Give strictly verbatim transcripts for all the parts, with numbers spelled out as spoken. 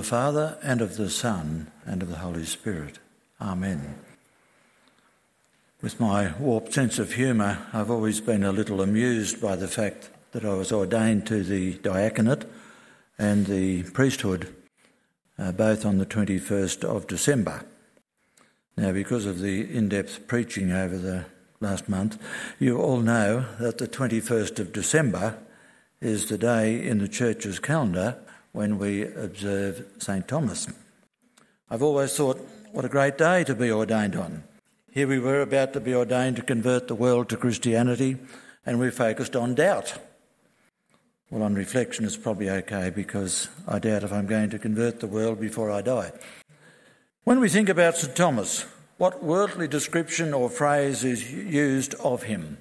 Father, and of the Son, and of the Holy Spirit. Amen. With my warped sense of humour, I've always been a little amused by the fact that I was ordained to the diaconate and the priesthood, uh, both on the twenty-first of December. Now, because of the in-depth preaching over the last month, you all know that the twenty-first of December is the day in the Church's calendar when we observe Saint Thomas. I've always thought, what a great day to be ordained on. Here we were about to be ordained to convert the world to Christianity, and we focused on doubt. Well, on reflection, it's probably okay, because I doubt if I'm going to convert the world before I die. When we think about Saint Thomas, what worldly description or phrase is used of him?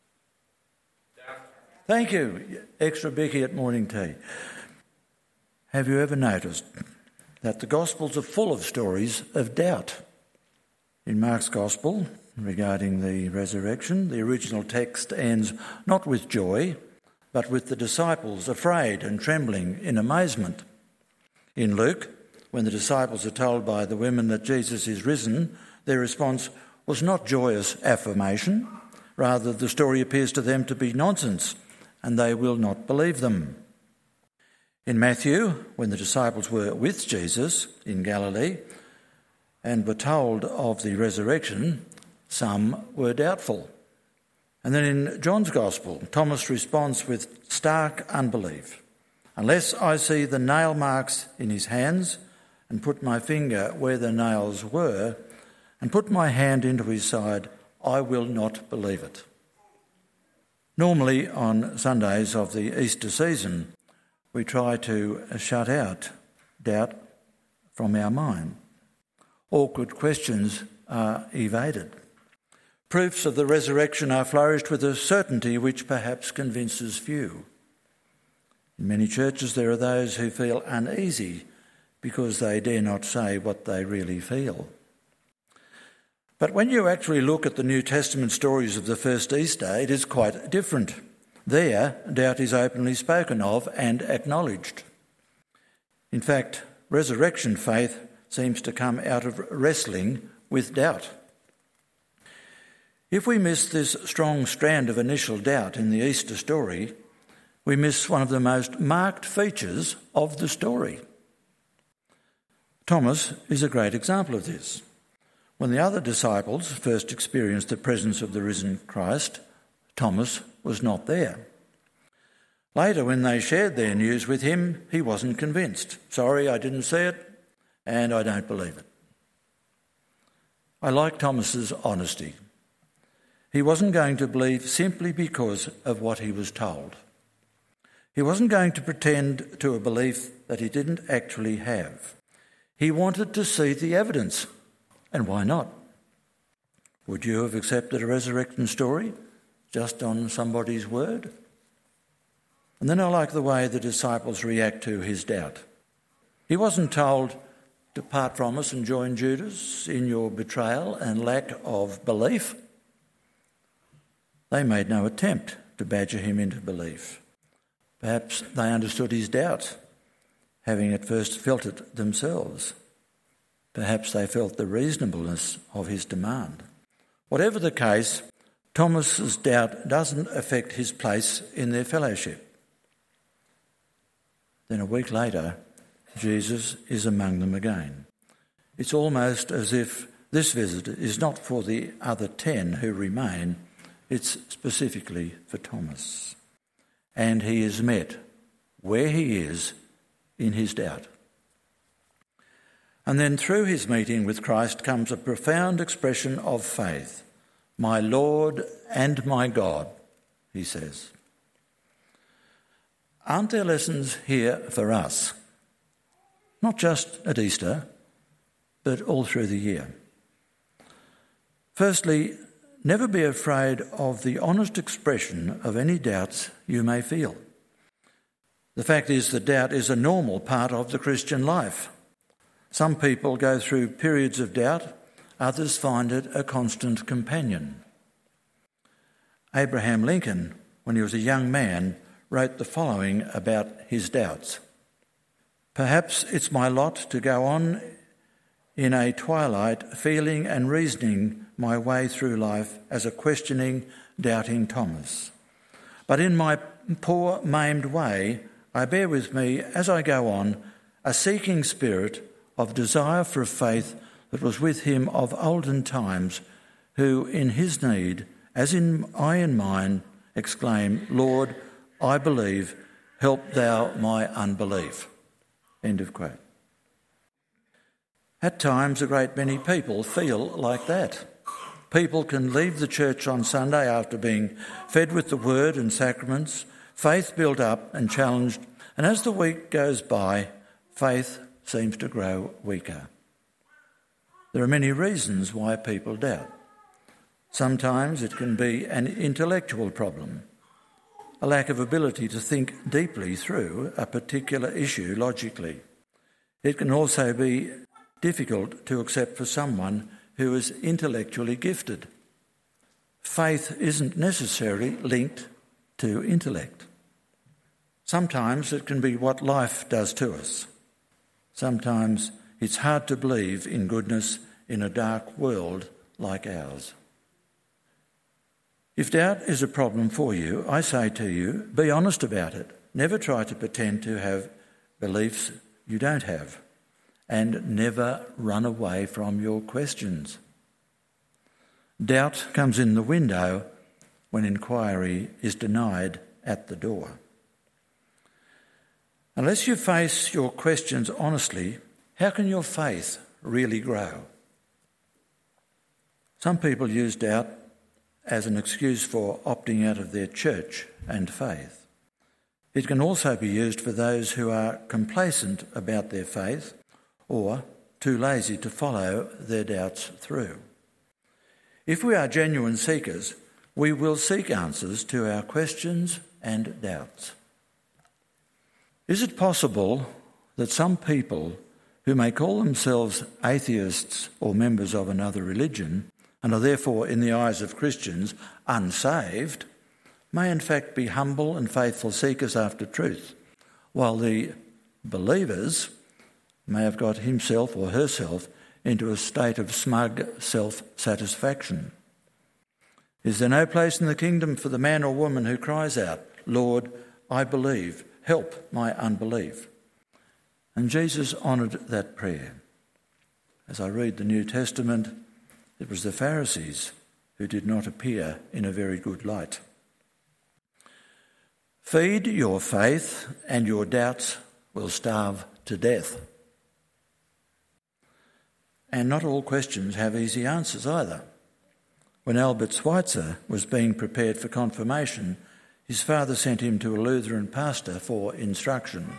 Thank you. Extra Becky at morning tea. Have you ever noticed that the Gospels are full of stories of doubt? In Mark's Gospel, regarding the resurrection, the original text ends not with joy, but with the disciples afraid and trembling in amazement. In Luke, when the disciples are told by the women that Jesus is risen, their response was not joyous affirmation. Rather, the story appears to them to be nonsense, and they will not believe them. In Matthew, when the disciples were with Jesus in Galilee and were told of the resurrection, some were doubtful. And then in John's Gospel, Thomas responds with stark unbelief. Unless I see the nail marks in his hands and put my finger where the nails were and put my hand into his side, I will not believe it. Normally on Sundays of the Easter season, we try to shut out doubt from our mind. Awkward questions are evaded. Proofs of the resurrection are flourished with a certainty which perhaps convinces few. In many churches there are those who feel uneasy because they dare not say what they really feel. But when you actually look at the New Testament stories of the first Easter, it is quite different. There, doubt is openly spoken of and acknowledged. In fact, resurrection faith seems to come out of wrestling with doubt. If we miss this strong strand of initial doubt in the Easter story, we miss one of the most marked features of the story. Thomas is a great example of this. When the other disciples first experienced the presence of the risen Christ, Thomas was not there. Later, when they shared their news with him, he wasn't convinced. Sorry, I didn't see it, and I don't believe it. I like Thomas's honesty. He wasn't going to believe simply because of what he was told. He wasn't going to pretend to a belief that he didn't actually have. He wanted to see the evidence. And why not? Would you have accepted a resurrection story just on somebody's word? And then I like the way the disciples react to his doubt. He wasn't told, depart from us and join Judas in your betrayal and lack of belief. They made no attempt to badger him into belief. Perhaps they understood his doubt, having at first felt it themselves. Perhaps they felt the reasonableness of his demand. Whatever the case, Thomas's doubt doesn't affect his place in their fellowship. Then a week later, Jesus is among them again. It's almost as if this visit is not for the other ten who remain, it's specifically for Thomas. And he is met where he is in his doubt. And then through his meeting with Christ comes a profound expression of faith. My Lord and my God, he says. Aren't there lessons here for us? Not just at Easter, but all through the year. Firstly, never be afraid of the honest expression of any doubts you may feel. The fact is that doubt is a normal part of the Christian life. Some people go through periods of doubt, others find it a constant companion. Abraham Lincoln, when he was a young man, wrote the following about his doubts. Perhaps it's my lot to go on in a twilight, feeling and reasoning my way through life as a questioning, doubting Thomas. But in my poor, maimed way, I bear with me as I go on a seeking spirit of desire for a faith that was with him of olden times, who in his need, as in I in mine, exclaim, Lord, I believe, help thou my unbelief. End of quote. At times, a great many people feel like that. People can leave the church on Sunday after being fed with the word and sacraments, faith built up and challenged, and as the week goes by, faith seems to grow weaker. There are many reasons why people doubt. Sometimes it can be an intellectual problem, a lack of ability to think deeply through a particular issue logically. It can also be difficult to accept for someone who is intellectually gifted. Faith isn't necessarily linked to intellect. Sometimes it can be what life does to us. Sometimes it's hard to believe in goodness in a dark world like ours. If doubt is a problem for you, I say to you, be honest about it. Never try to pretend to have beliefs you don't have, and never run away from your questions. Doubt comes in the window when inquiry is denied at the door. Unless you face your questions honestly, how can your faith really grow? Some people use doubt as an excuse for opting out of their church and faith. It can also be used for those who are complacent about their faith or too lazy to follow their doubts through. If we are genuine seekers, we will seek answers to our questions and doubts. Is it possible that some people who may call themselves atheists or members of another religion and are therefore, in the eyes of Christians, unsaved, may in fact be humble and faithful seekers after truth, while the believers may have got himself or herself into a state of smug self-satisfaction? Is there no place in the kingdom for the man or woman who cries out, Lord, I believe, help my unbelief? And Jesus honoured that prayer. As I read the New Testament, it was the Pharisees who did not appear in a very good light. Feed your faith and your doubts will starve to death. And not all questions have easy answers either. When Albert Schweitzer was being prepared for confirmation, his father sent him to a Lutheran pastor for instruction,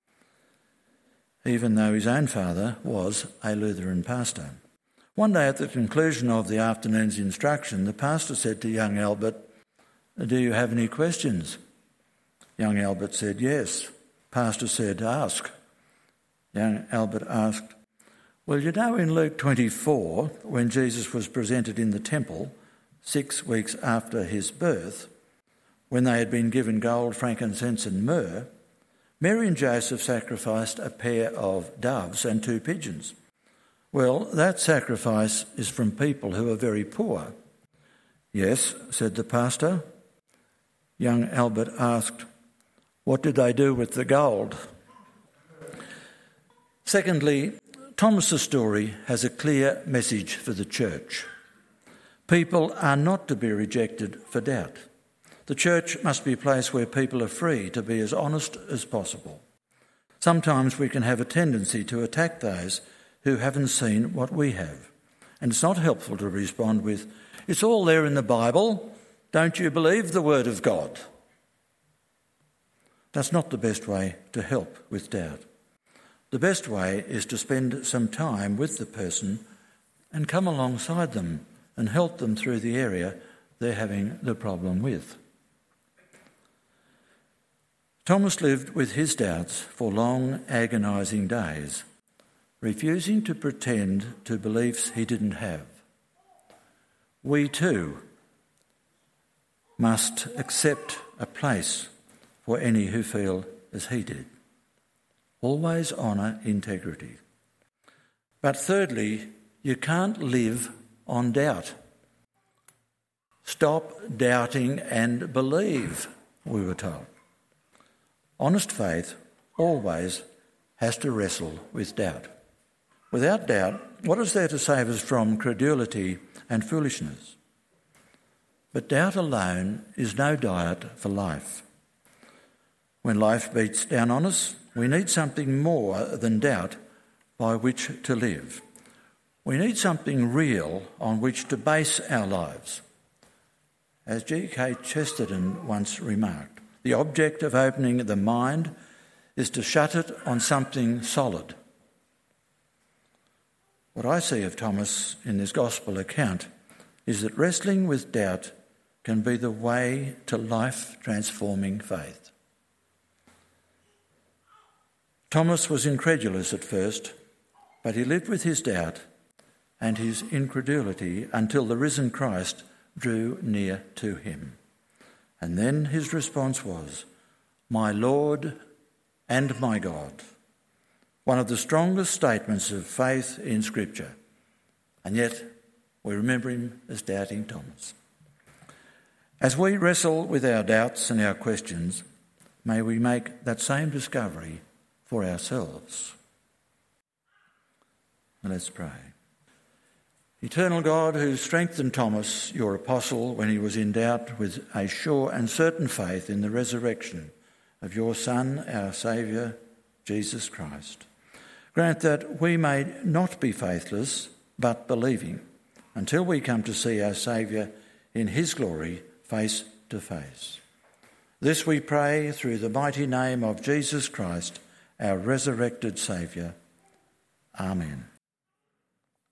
even though his own father was a Lutheran pastor. One day at the conclusion of the afternoon's instruction, the pastor said to young Albert, do you have any questions? Young Albert said, yes. Pastor said, ask. Young Albert asked, well, you know in Luke twenty-four, when Jesus was presented in the temple, six weeks after his birth, when they had been given gold, frankincense and myrrh, Mary and Joseph sacrificed a pair of doves and two pigeons. Well, that sacrifice is from people who are very poor. Yes, said the pastor. Young Albert asked, what did they do with the gold? Secondly, Thomas's story has a clear message for the church. People are not to be rejected for doubt. The church must be a place where people are free to be as honest as possible. Sometimes we can have a tendency to attack those who haven't seen what we have. And it's not helpful to respond with, it's all there in the Bible, don't you believe the word of God? That's not the best way to help with doubt. The best way is to spend some time with the person and come alongside them and help them through the area they're having the problem with. Thomas lived with his doubts for long, agonising days, refusing to pretend to beliefs he didn't have. We too must accept a place for any who feel as he did. Always honour integrity. But thirdly, you can't live on doubt. Stop doubting and believe, we were told. Honest faith always has to wrestle with doubt. Without doubt, what is there to save us from credulity and foolishness? But doubt alone is no diet for life. When life beats down on us, we need something more than doubt by which to live. We need something real on which to base our lives. As G K Chesterton once remarked, the object of opening the mind is to shut it on something solid. What I see of Thomas in this gospel account is that wrestling with doubt can be the way to life-transforming faith. Thomas was incredulous at first, but he lived with his doubt and his incredulity until the risen Christ drew near to him. And then his response was, "My Lord and my God." One of the strongest statements of faith in Scripture. And yet we remember him as doubting Thomas. As we wrestle with our doubts and our questions, may we make that same discovery for ourselves. Let's pray. Eternal God, who strengthened Thomas, your apostle, when he was in doubt with a sure and certain faith in the resurrection of your Son, our Saviour, Jesus Christ, grant that we may not be faithless, but believing, until we come to see our Saviour in his glory face to face. This we pray through the mighty name of Jesus Christ, our resurrected Saviour. Amen.